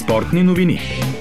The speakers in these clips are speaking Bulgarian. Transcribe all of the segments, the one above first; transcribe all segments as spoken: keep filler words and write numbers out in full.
Спортни новини.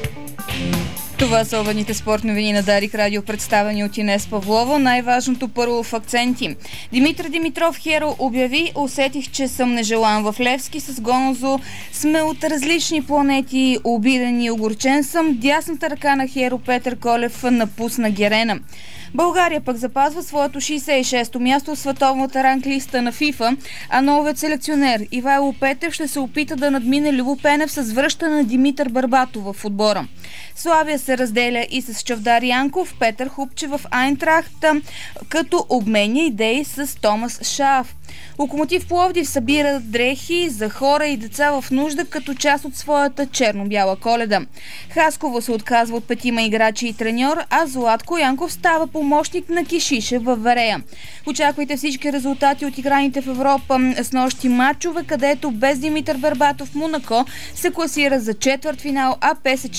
Това са обедните спортни новини на Дарик Радио, представени от Инес Павлова. Най-важното първо в акценти. Димитър Димитров Херо обяви: усетих, че съм нежелан в Левски с Гонзо. Сме от различни планети, обиден и огорчен съм. Дясната ръка на Херо Петър Колев напусна Герена. България пък запазва своето шейсет и шесто място в световната ранглиста на ФИФА, а новият селекционер Ивайло Петев ще се опита да надмине Любо Пенев с връщане на Димитър Барбатов в отбора. Славия се разделя и с Чавдар Янков, Петър Хупче в Айнтрахта, като обменя идеи с Томас Шаф. Локомотив Пловдив събира дрехи за хора и деца в нужда като част от своята черно-бяла Коледа. Хасково се отказва от петима играчи и треньор, а Златко Янков става помощник на Кишише във Варея. Очаквайте всички резултати от играните в Европа с нощи матчове, където без Димитър Бербатов Монако се класира за четвъртфинал, а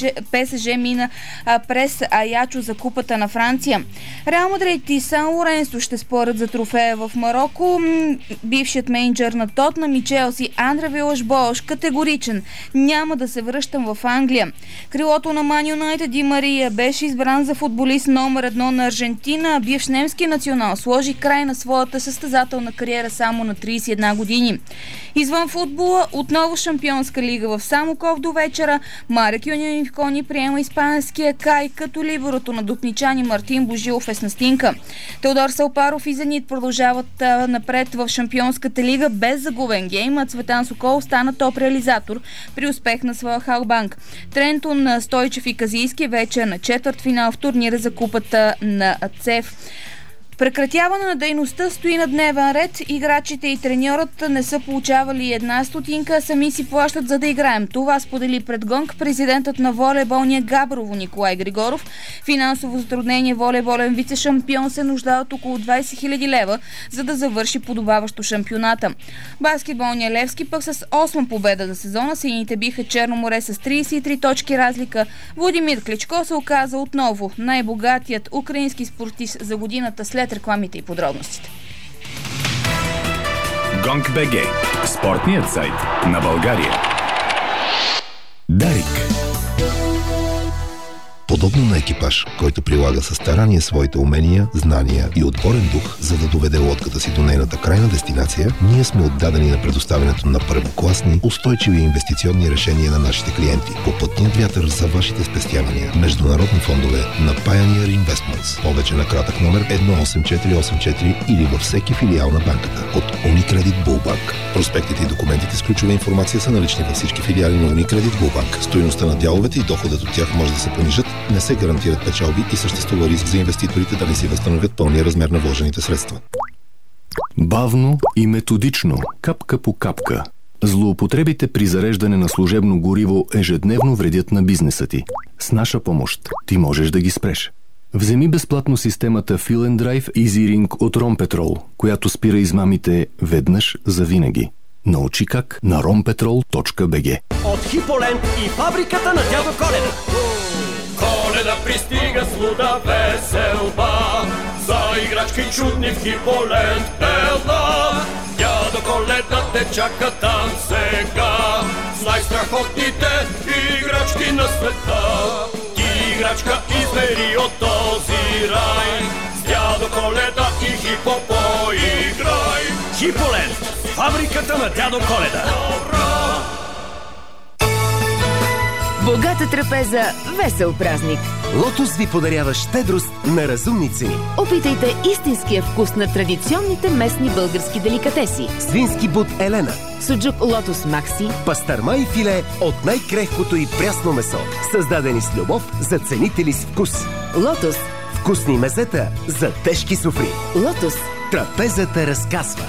ПСЖ мина през Аячо за купата на Франция. Реал Мадрид и Сан Лоренсо ще спорят за трофея в Мароко. Бившият мениджър на Тотнъм и Челси Андре Вилаш-Бош категоричен: няма да се връщам в Англия. Крилото на Ман Юнайтед Ди Мария беше избран за футболист номер едно на Аржентина, а бивш немски национал сложи край на своята състезателна кариера само на трийсет и една години. Извън футбола, отново Шампионска лига в Самоков до вечера. Марек Юнифкони приема испанския Кай, като либерото на дупничани Мартин Божилов е с настинка. Теодор Салпаров и Зенит продължават а, напред в Шампионската лига без загубен гейм, а Цветан Сокол стана топ реализатор при успех на своя Халбанк. Трентон, Стойчев и Казийски вече на четвъртфинал в турнира за купата на ЦЕФ. Прекратяване на дейността стои на дневен ред. Играчите и треньорът не са получавали една стотинка, сами си плащат за да играем. Това сподели пред Гонг президентът на волейболния Габрово Николай Григоров. Финансово затруднение волейболен вице-шампион се нуждае от около двайсет хиляди лева, за да завърши подобаващо шампионата. Баскетболния Левски пък с осма победа за сезона. Сините биха Черно море с трийсет и три точки разлика. Владимир Кличко се оказа отново най-богатият украински спортист за годината след рекламите и подробностите. Гонг.бг. Спортният сайт на България. Дарик. Подобно на екипаж, който прилага със старание своите умения, знания и отборен дух, за да доведе лодката си до нейната крайна дестинация, ние сме отдадени на предоставянето на първокласни, устойчиви инвестиционни решения на нашите клиенти. Попътният вятър за вашите спестявания. Международни фондове на Pioneer Investments. Повече на кратък номер едно осем четири осем четири или във всеки филиал на банката от Unicredit Bullbank. Проспектите и документите с ключова информация са налични във всички филиали на Unicredit Bullbank. Стойността на дяловете и доходът от тях може да се понижат, не се гарантират печалби и съществува риск за инвеститорите да не си възстановят пълния размер на вложените средства. Бавно и методично, капка по капка. Злоупотребите при зареждане на служебно гориво ежедневно вредят на бизнеса ти. С наша помощ ти можеш да ги спреш. Вземи безплатно системата Fill and Drive EasyRing от Ромпетрол, която спира измамите веднъж за винаги. Научи как на ромпетрол точка би джи. От Хиполент и фабриката на дядо Коледа. Коледа пристига с луда веселба, за играчки чудни в Хиполент елда. Дядо Коледа те чака там сега, с най-страхотните играчки на света. Ти играчка избери от този рай, с дядо Коледа и Хипо поиграй. Хиполент, фабриката на дядо Коледа. Богата трапеза, весел празник. Лотос ви подарява щедрост на разумни цени. Опитайте истинския вкус на традиционните местни български деликатеси. Свински бут Елена, суджук Лотос Макси, пастърма и филе от най-крехкото и прясно месо, създадени с любов за ценители с вкус. Лотос. Вкусни мезета за тежки суфри. Лотос. Трапезата разказва.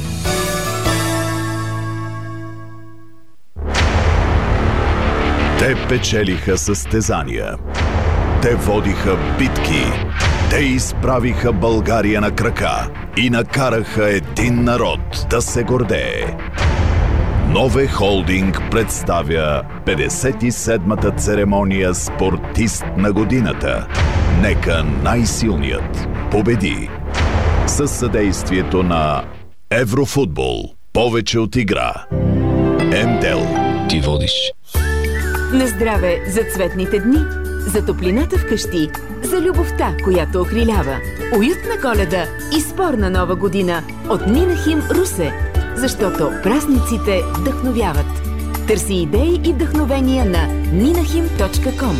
Те печелиха състезания. Те водиха битки. Те изправиха България на крака и накараха един народ да се гордее. Нове Холдинг представя петдесет и седмата церемония Спортист на годината. Нека най-силният победи. Със съдействието на Еврофутбол. Повече от игра. МТЕЛ. Ти водиш. На здраве за цветните дни, за топлината вкъщи, за любовта, която охрилява. Уютна Коледа и спорна Нова година от Нинахим Русе, защото празниците вдъхновяват. Търси идеи и вдъхновения на нинахим точка ком.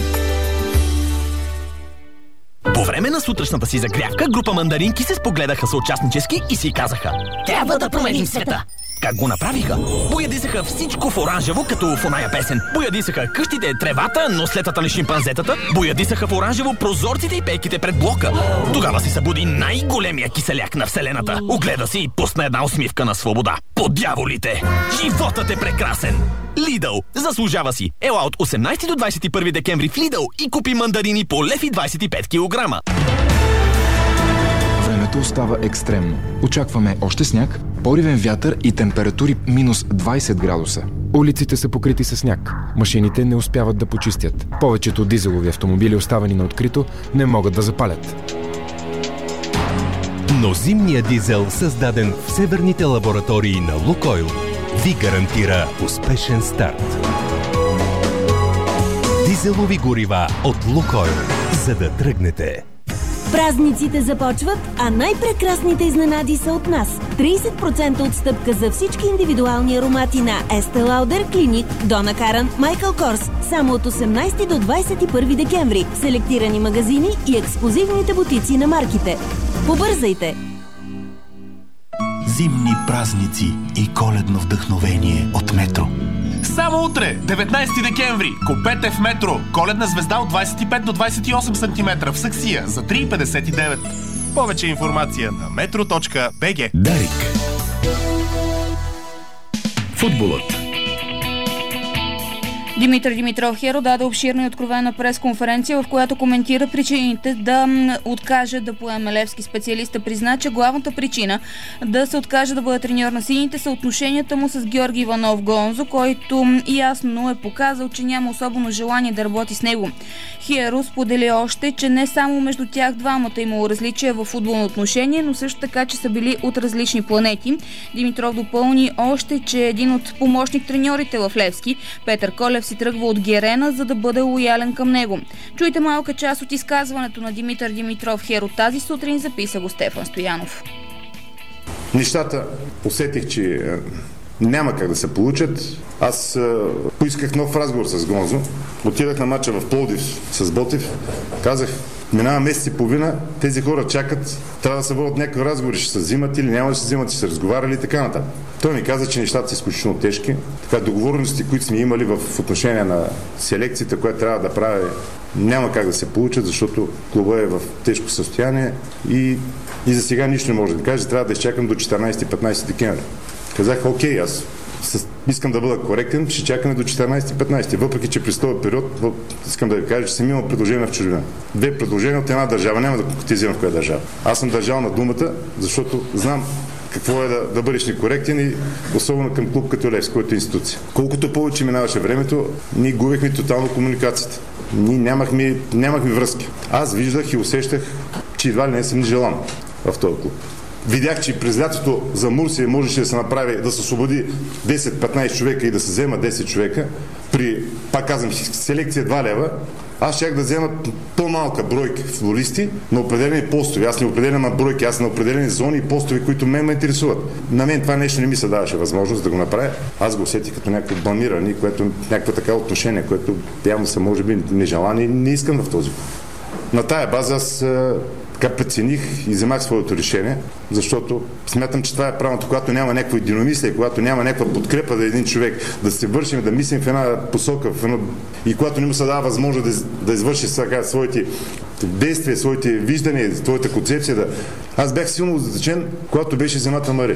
По време на сутрешната си загрявка, група мандаринки се спогледаха съучастнически и си казаха: трябва да променим света! Как го направиха? Боядисаха всичко в оранжево, като в оная песен. Боядисаха къщите, тревата, нослетата на шимпанзетата. Боядисаха в оранжево прозорците и пейките пред блока. Тогава се събуди най-големия киселяк на вселената. Огледа си и пусна една усмивка на свобода. По дяволите! Животът е прекрасен! Lidl. Заслужава си. Ела от осемнайсети до двайсет и първи декември в Lidl и купи мандарини по лев и двайсет и пет килограма. Времето остава екстремно. Очакваме още сняг, поривен вятър и температури минус двайсет градуса. Улиците са покрити със сняг. Машините не успяват да почистят. Повечето дизелови автомобили, оставени на открито, не могат да запалят. Но зимният дизел, създаден в северните лаборатории на Лукойл, ви гарантира успешен старт. Дизелови горива от Лукойл, за да тръгнете. Празниците започват, а най-прекрасните изненади са от нас. трийсет процента отстъпка за всички индивидуални аромати на Estée Lauder, Clinique, Donna Karan, Michael Kors. Само от осемнайсети до двайсет и първи декември. Селектирани магазини и ексклузивните бутици на марките. Побързайте! Зимни празници и коледно вдъхновение от Метро. Само утре, деветнайсети декември, купете в Метро коледна звезда от двайсет и пет до двайсет и осем сантиметра в саксия за три петдесет и девет. Повече информация на метро точка би джи. Дарик. Футболът. Димитър Димитров Херо даде обширна и откровена пресконференция, в която коментира причините да откаже да поеме Левски. Специалиста призна, че главната причина да се откаже да бъде треньор на сините са отношенията му с Георги Иванов Гонзо, който ясно е показал, че няма особено желание да работи с него. Херо сподели още, че не само между тях двамата имало различия в футболно отношение, но също така, че са били от различни планети. Димитров допълни още, че един от помощник треньорите в Левски, Петър Колев, си тръгва от Герена, за да бъде лоялен към него. Чуйте малка част от изказването на Димитър Димитров Херо тази сутрин, записа го Стефан Стоянов. Нещата усетих, че няма как да се получат. Аз а, поисках нов разговор с Гонзо. Отидах на мача в Пловдив с Ботев. Казах, минава месец и половина, тези хора чакат, трябва да се водят някакви разговори, ще се взимат или няма да се взимат, ще се разговаряли и така нататък. Той ми каза, че нещата са изключително тежки. Така, договорности, които сме имали в отношение на селекцията, която трябва да прави, няма как да се получат, защото клуба е в тежко състояние и, и за сега нищо не може да кажа. Трябва да изчакам до четиринайсети-петнайсети декември. Казах, окей, аз с, искам да бъда коректен, ще чакаме до четиринайсети-петнайсети. Въпреки, че през този период, искам да ви кажа, че съм имал предложения в чужбина. Две предложения от една държава, няма да конкретизирам в коя държава. Аз съм държал на думата, защото знам какво е да, да бъдеш некоректен и особено към клуб като Левски, който е институция. Колкото повече минаваше времето, ние губихме тотално комуникацията. Ние нямахме, нямахме връзки. Аз виждах и усещах, че едва ли не съм желан в този клуб. Видях, че през лятото за Мурсия можеше да се направи, да се освободи десет-петнайсет човека и да се взема десет човека. При, пак казвам, селекция два лева. Аз щях да взема по-малка бройка футболисти на определени постове. Аз не определям на бройки, аз на определени зони и постове, които мен ме интересуват. На мен това нещо не ми се даваше възможност да го направя. Аз го усетих като някакво бламиране, което някакво така отношение, което явно са може би нежелани и не искам в този. На тая база аз така прецених и вземах своето решение, защото смятам, че това е правилното, когато няма някакво единомислие, когато няма някаква подкрепа да един човек, да се вършим, да мислим в една посока, в едно... и когато не му се дава възможност да, да извърши сега своите действия, своите виждания, своята концепция. Да... Аз бях силно озадачен, когато беше земята Мари.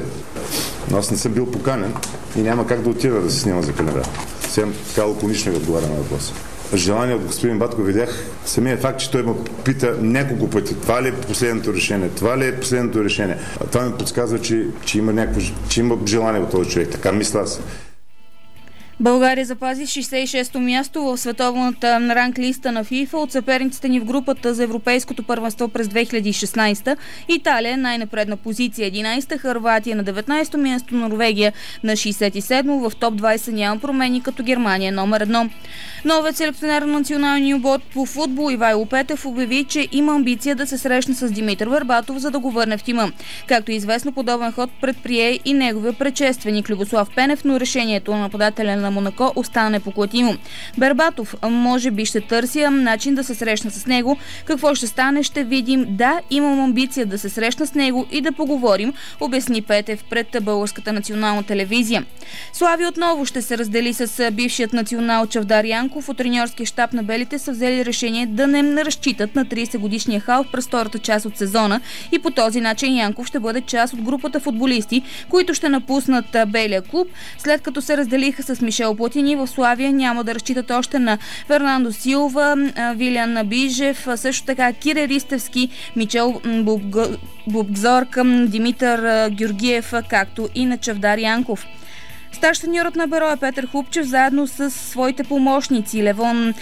Но аз не съм бил поканен и няма как да отида да се снима за календар. Съвсем така лаконично ви отговаря на въпроса. Желание от господин Батко видях самия факт, че той ме пита няколко пъти. Това ли е последното решение? Това ли е последното решение? А това ми подсказва, че, че, има някакво, че има желание от този човек. Така мисля аз. България запази шейсет и шесто място в световната ранглиста на ФИФА от съперниците ни в групата за Европейското първенство през две хиляди и шестнадесета. Италия е най-напредна позиция единадесета, Хърватия на деветнадесето място, Норвегия на шейсет и седмо. В топ двадесет няма промени, като Германия номер едно. Новият селекционер на националния отбор по футбол Ивайло Петев обяви, че има амбиция да се срещне с Димитър Бербатов, за да го върне в тима. Както е известно, подобен ход предприе и неговия предшественик Любослав Пенев, но решението на нападателя на Монако остана непоклатимо. Бербатов може би ще търси начин да се срещна с него. Какво ще стане, ще видим. Да, имам амбиция да се срещна с него и да поговорим, обясни Петев пред Българската национална телевизия. Слави отново ще се раздели с бившият национал Чавдар Янков. От треньорския щаб на белите са взели решение да не разчитат на тридесетгодишния хал през втората част от сезона и по този начин Янков ще бъде част от групата футболисти, които ще напуснат белия клуб. След като се разделиха с Мишел Платини, в Славия няма да разчитат още на Фернандо Силва, Вилиан Бижев, също така Кире Ристевски, Мичел Бубгзор към Димитър Георгиев, както и на Чавдар Янков. Старш треньорът на Берое Петър Хупчев заедно с своите помощници Левон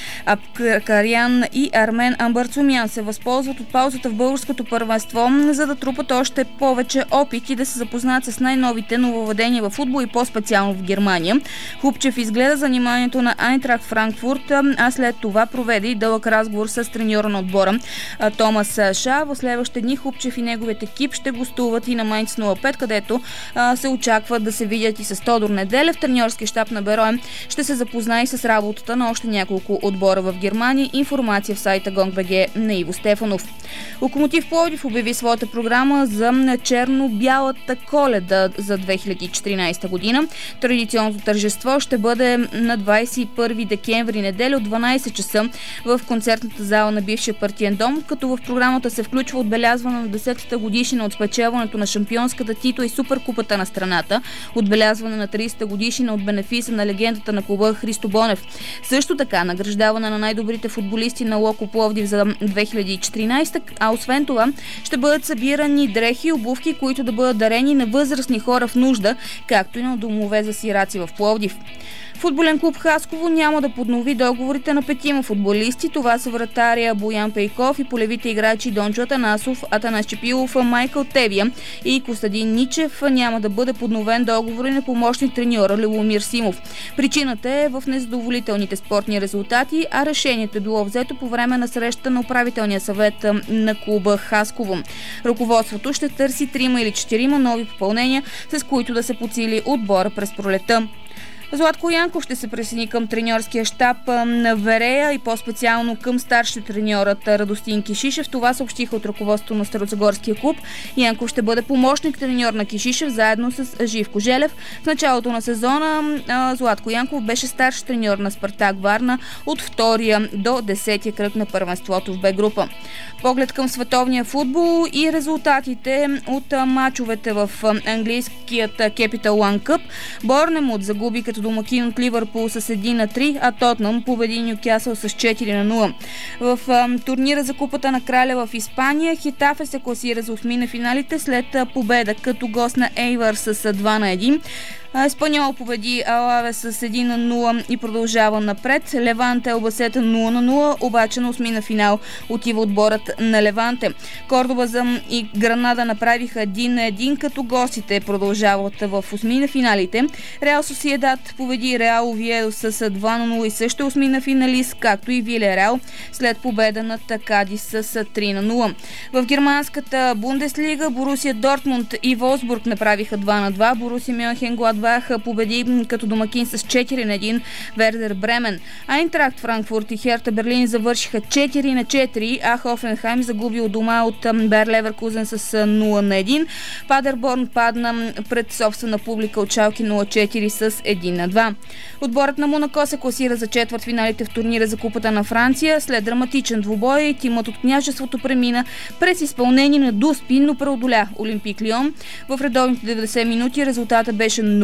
Апкарян и Армен Амбарцумян се възползват от паузата в българското първенство, за да трупат още повече опит и да се запознаят с най-новите нововъведения в футбол и по-специално в Германия. Хупчев изгледа заниманието на Айнтрахт Франкфурт, а след това проведе и дълъг разговор с треньора на отбора Томас Ша. В следващите дни Хупчев и неговият екип ще гостуват и на Майнц нула пет, където се очаква да се видят и с Тодор Неделев. Треньорски щаб на Берое ще се запознае с работата на още няколко отбора в Германия. Информация в сайта Гонг.бг на Иво Стефанов. Локомотив Пловдив обяви своята програма за черно-бялата Коледа за две хиляди и четиринадесета година. Традиционното тържество ще бъде на двадесет и първи декември, неделя от дванадесет часа в концертната зала на бившия партиен дом, като в програмата се включва отбелязване на десетата годишнина от спечелването на шампионската титла и суперкупата на страната, отбелязване на тридесета годишнина от бенефиса на легендата на клуба Христо Бонев. Също така награждаване на най-добрите футболисти на Локо Пловдив за две хиляди и четиринадесета, а освен това ще бъдат събирани дрехи и обувки, които да бъдат дарени на възрастни хора в нужда, както и на домове за сираци в Пловдив. Футболен клуб Хасково няма да поднови договорите на петима футболисти. Това са вратаря Боян Пейков и полевите играчи Дончо Атанасов, Атанас Чепилов, Майкъл Тевия и Костадин Ничев. Няма да бъде подновен договор и на помощник треньора Любомир Симов. Причината е в незадоволителните спортни резултати, а решението е било взето по време на среща на управителния съвет на клуба Хасково. Ръководството ще търси трима или четирима нови попълнения, с които да се подсили отбора през пролета. Златко Янков ще се присъедини към треньорския щаб на Верея и по-специално към старши треньорът Радостин Кишишев. Това съобщиха от ръководството на Старозагорския клуб. Янков ще бъде помощник треньор на Кишишев заедно с Живко Желев. В началото на сезона Златко Янков беше старши треньор на Спартак Варна от втория до десетия кръг на първенството в Б група. Поглед към световния футбол и резултатите от мачовете в английският Capital One Cup. Борнемут загуби като домакин от Ливърпул с един на три, а Тотнъм победи Нюкасъл с четири на нула. В турнира за Купата на краля в Испания Хетафе се класира за осми на финалите след победа като гост на Ейвър с два на един. Еспаньол победи Алавес с един на нула и продължава напред. Леванте Албасета нула на нула, обаче на осми на финал отива отборът на Леванте. Кордоба и Гранада направиха един на един, като гостите продължават в осми на финалите. Реал Сосиедад победи Реал Овиедо с два на нула и също осми на финалист, както и Вилереал след победа над Кадис с три на нула. В германската Бундеслига Борусия Дортмунд и Волсбург направиха два на два. Борусия Мюнхенгладбах победи като домакин с четири на един Вердер Бремен. Айнтрахт Франкфурт и Херта Берлин завършиха четири на четири, а Хофенхайм загуби от дома от Бер Леверкузен с нула на един. Падерборн падна пред собствена публика от Шалке нула четири с един на два. Отборът на Монако се класира за четвъртфиналите в турнира за Купата на Франция. След драматичен двубой тимът от княжеството премина през изпълнение на Дуспи, но преодоля Олимпик Лион. В редовните деветдесет минути резултата беше нула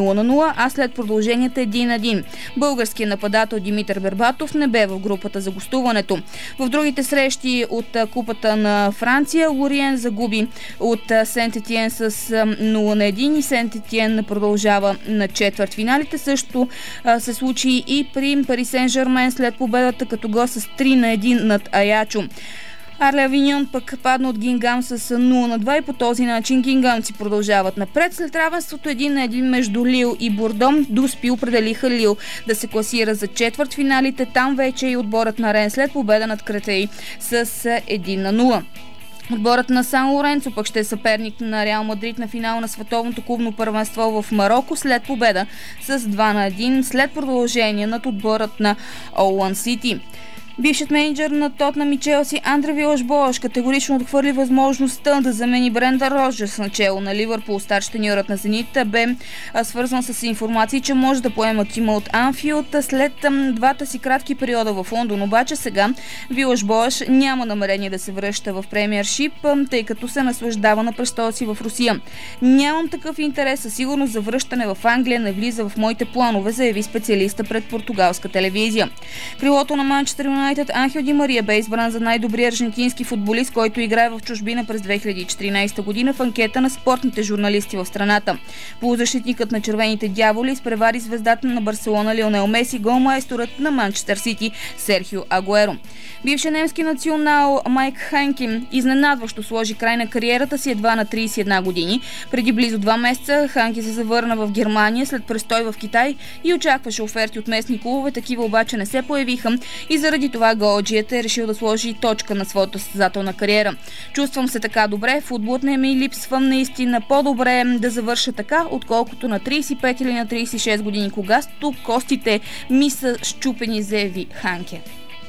нула на нула, а след продълженията един на един. Българският нападател Димитър Бербатов не бе в групата за гостуването. В другите срещи от Купата на Франция Лориен загуби от Сент-Етиен с нула на един и Сент-Етиен продължава на четвъртфиналите. Също се случи и при Пари Сен-Жермен след победата като гост с три на един над Аячо. Арле Авиньон пък падна от Гингам с нула на два и по този начин гингамци продължават напред. След равенството един на един между Лил и Бордом, Дуспи определиха Лил да се класира за четвъртфиналите. Там вече и отборът на Рен след победа над Кретей с един на нула. Отборът на Сан Лоренцо пък ще е съперник на Реал Мадрид на финал на световното клубно първенство в Мароко след победа с два на един след продължение над отборът на Олан Сити. Бившият менеджер на Тотнъм и Челси Андре Вилаш-Боаш категорично отхвърли възможността да замени Брендан Роджерс начело на Ливърпул. Старшениорът на Зенит бе свързан с информации, че може да поема тима от Анфилд след двата си кратки периода в Лондон. Обаче сега Вилаш-Боаш няма намерение да се връща в Премиършип, тъй като се наслаждава на престола си в Русия. Нямам такъв интерес, със сигурност за връщане в Англия не влиза в моите планове, заяви специалиста пред португалска телевизия. Крилото на Манчестър Юнайтед Анхел Ди Мария бе избран за най-добрия аржентински футболист, който играе в чужбина през две хиляди и четиринадесета година в анкета на спортните журналисти в страната. Полузащитникът на червените дяволи изпревари звездата на Барселона Лионел Меси, голмайсторът на Манчестър Сити Серхио Агуеро. Бившият немски национал Майк Ханке изненадващо сложи край на кариерата си едва на тридесет и една години. Преди близо два месеца Ханке се завърна в Германия след престой в Китай и очакваше оферти от местни клубове, такива обаче не се появиха и заради това голджият е решил да сложи точка на своята състезателна кариера. Чувствам се така добре, футболът не ми липсвам наистина, по-добре да завърша така, отколкото на тридесет и пет или на тридесет и шест години, когато костите ми са счупени, заяви Ханке.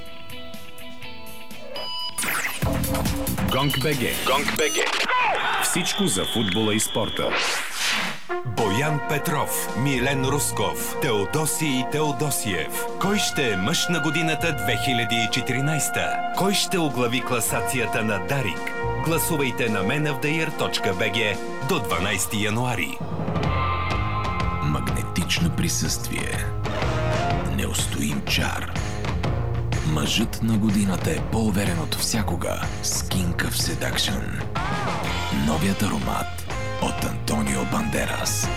Гонг БГ. Гонг БГ. Всичко за футбола и спорта. Боян Петров, Милен Русков, Теодосий Теодосиев. Кой ще е мъж на годината две хиляди и четиринадесета? Кой ще оглави класацията на Дарик? Гласувайте на мен в даир точка би джи до дванадесети януари. Магнетично присъствие. Неустоим чар. Мъжът на годината е по-уверен от всякога. Skin Cuff Seduction. Новият аромат от Антонио Бандерас.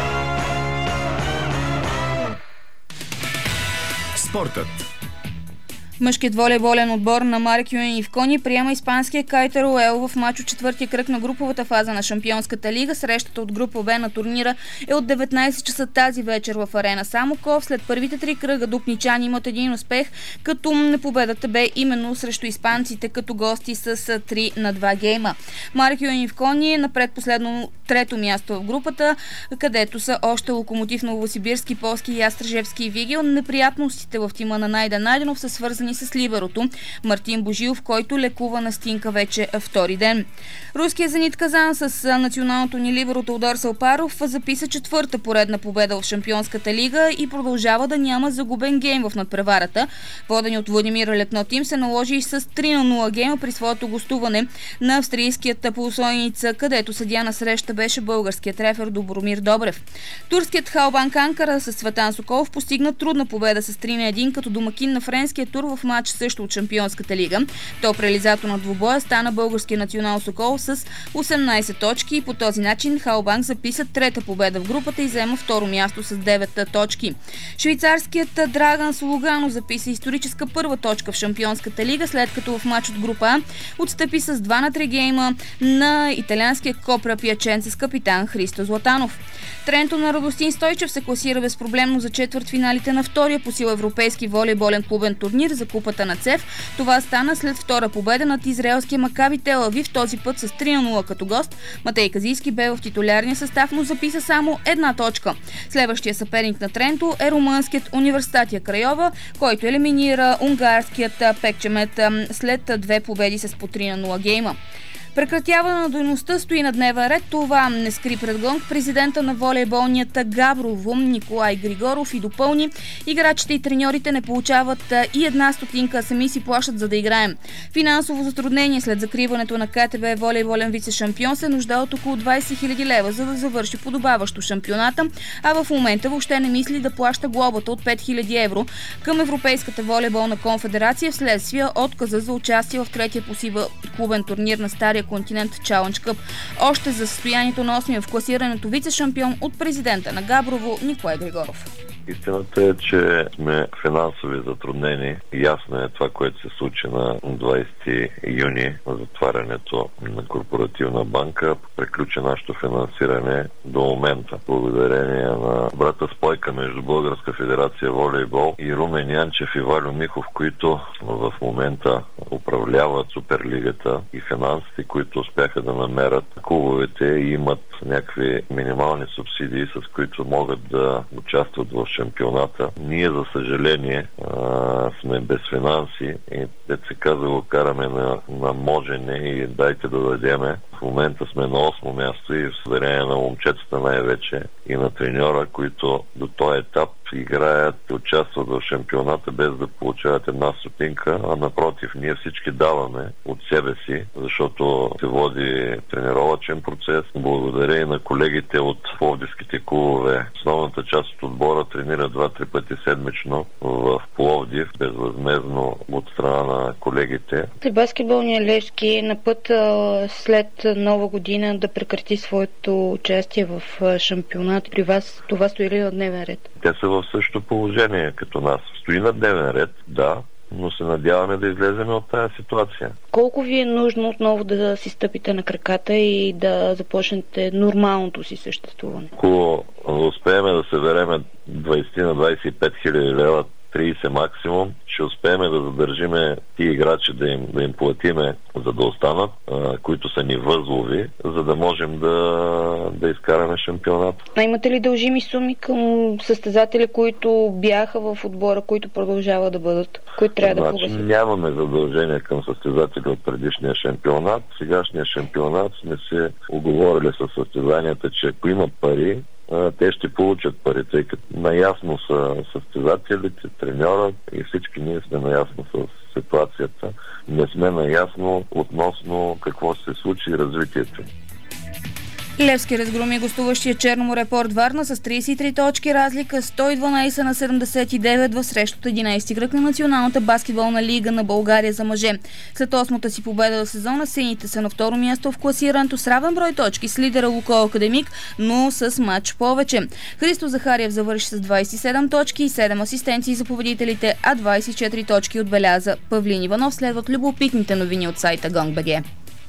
Спортът. Мъжкият волейболен отбор на Марек Юен Ивкони приема испанския Кай Теруел в мач от четвъртия кръг на груповата фаза на Шампионската лига. Срещата от група Б на турнира е от деветнадесет часа тази вечер в арена Самоков. След първите три кръга дупничани имат един успех, като победата бе именно срещу испанците като гости с три на два гейма. Марек Юен Ивкони е на предпоследно трето място в групата, където са още Локомотив Новосибирски, Полски, Ястрежевски и Вигел. Неприятностите в тима на Найден Найденов са свързани с либерото Мартин Божилов, който лекува на стинка вече втори ден. Руският Зенит Казан с националното ни либеро Теодор Салпаров записа четвърта поредна победа в Шампионската лига и продължава да няма загубен гейм в надпреварата. Водени от Владимир Летнотим се наложи и с три на нула гейма при своето гостуване на австрийският полусойница, където съдия на среща беше българският рефер Добромир Добрев. Турският Халбанк Анкара с Цветан Соколов постигна трудна победа с три на един като домакин на френския тур в матч също от Шампионската лига. Топ реализатор на двубоя стана българския национал Сокол с осемнадесет точки и по този начин Халбанк записа трета победа в групата и заема второ място с девет точки. Швейцарският Драган Сологано записа историческа първа точка в Шампионската лига, след като в матч от група А отстъпи с два на три гейма на италианския Копра Пиаченце с капитан Христо Златанов. Тренто на Радостин Стойчев се класира безпроблемно за четвъртфиналите на втория по сила европейски волейболен клубен турнир за Купата на ЦЕФ. Това стана след втора победа над израелския Макаби Тел Авив, този път с три на нула като гост. Матей Казийски бе в титулярния състав, но записа само една точка. Следващия съперник на Тренто е румънският Университатия Крайова, който елиминира унгарският Пекчемет след две победи с по три на нула гейма. Прекратяване на дейността стои на дневен ред. Това не скри пред Гонг президента на волейболнията Габрово Николай Григоров и допълни: играчите и треньорите не получават и една стотинка, а сами си плащат за да играем. Финансово затруднение след закриването на КТБ волейболен вице-шампион се нуждае от около двайсет хиляди лева, за да завърши подобаващо шампионата, а в момента въобще не мисли да плаща глобата от пет хиляди евро към Европейската волейболна конфедерация вследствие отказа за участие в третия по сила клубен турнир на Стария континент Challenge Cup. Още за състоянието на осмия в класирането вице-шампион от президента на Габрово Николай Григоров. Истината е, че сме финансови затруднени. Ясно е това, което се случи на двайсети юни, затварянето на Корпоративна банка. Приключи нашето финансиране до момента. Благодарение на брата спойка между Българска федерация волейбол и Румен Янчев и Валю Михов, които в момента управляват Суперлигата и финансите, които успяха да намерят клубовете и имат някакви минимални субсидии, с които могат да участват в шампионата. Ние, за съжаление, а, сме без финанси и, дето се казва, го караме на, на можене и дайте да дадеме. В момента сме на осмо място и в съдарение на момчетата най-вече и на треньора, които до този етап играят и участват в шампионата без да получават една стотинка, а напротив, ние всички даваме от себе си, защото се води тренировъчен процес. Благодаря и на колегите от пловдивските клубове. Основната част от отбора тренира два-три пъти седмично в Пловдив, безвъзмездно от страна на колегите. Баскетболният Левски е на път след Нова година да прекрати своето участие в шампионат. При вас това стои ли на дневен ред? Те са в същото положение като нас. Стои на дневен ред, да, но се надяваме да излезем от тази ситуация. Колко ви е нужно отново да си стъпите на краката и да започнете нормалното си съществуване? Ако успеем да съберем двайсет на двайсет и пет хиляди лева, трийсет максимум, ще успеем да задържиме тия играчи, да им, да им платиме, за да останат, а, които са ни възлови, за да можем да, да изкараме шампионат. А имате ли дължими суми към състезатели, които бяха в отбора, които продължават да бъдат, които трябва значи, да погасят? Нямаме задължения към състезатели от предишния шампионат. Сегашния шампионат сме се уговорили с състезанията, че ако има пари, те ще получат пари, тъй като наясно са състезателите, треньорът и всички ние сме наясно с ситуацията. Не сме наясно относно какво ще се случи и развитието. Левски разгроми гостуващия Черноморепорт Варна с трийсет и три точки разлика, сто и дванайсет на седемдесет и девет в срещу от единайсети кръг на Националната баскетболна лига на България за мъже. След осмата си победа в сезона, сините са на второ място в класирането с равен брой точки с лидера Лукойл Академик, но с матч повече. Христо Захариев завърши с двайсет и седем точки и седем асистенции за победителите, а двайсет и четири точки отбеляза Павлин Иванов. Следват любопитните новини от сайта Gong.bg.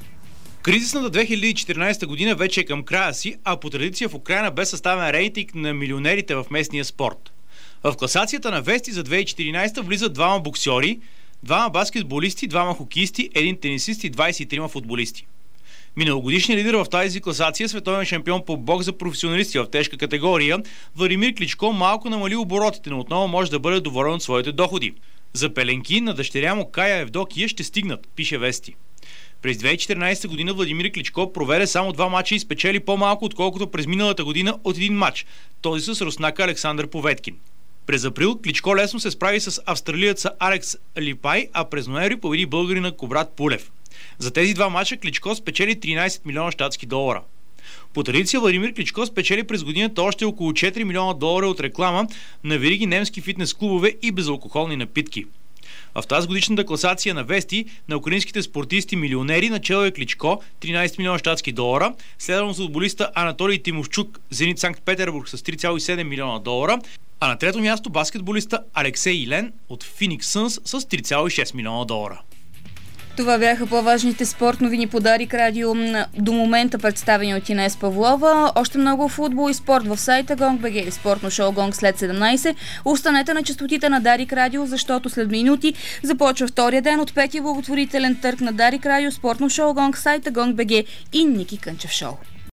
Кризисната две хиляди и четиринайсета година вече е към края си, а по традиция в Украйна бе съставен рейтинг на милионерите в местния спорт. В класацията на Вести за две хиляди и четиринайсета влизат двама боксьори, двама баскетболисти, двама хокеисти, един тенисист и двайсет и трима футболисти. Миналогодишният лидер в тази класация, световен шампион по бокс за професионалисти в тежка категория, Владимир Кличко малко намали оборотите, но отново може да бъде доволен от своите доходи. За пеленки на дъщеря му Кая Евдокия ще стигнат, пише Вести. През две хиляди и четиринайсета година Владимир Кличко проведе само два мача и спечели по-малко, отколкото през миналата година от един мач, този с руснака Александър Поветкин. През април Кличко лесно се справи с австралиеца Алекс Липай, а през ноември победи българина Кобрат Пулев. За тези два мача Кличко спечели тринайсет милиона щатски долара. По традиция Владимир Кличко спечели през годината още около четири милиона долара от реклама на вериги немски фитнес клубове и безалкохолни напитки. В тази годишната класация на Вести на украинските спортисти-милионери начало е Кличко, тринайсет милиона щатски долара, следвано с футболиста Анатолий Тимошчук, Зенит Санкт-Петербург с три цяло и седем милиона долара, а на трето място баскетболиста Алексей Илен от Феникс Сънс с три цяло и шест милиона долара. Това бяха по-важните спорт новини по Дарик Радио до момента, представени от Инес Павлова. Още много футбол и спорт в сайта Gong.bg или спортно шоу Gong след седемнайсет. Останете на честотите на Дарик Радио, защото след минути започва втория ден от петия благотворителен търг на Дарик Радио, спортно шоу Gong, сайта Gong.bg и Ники Кънчев шоу.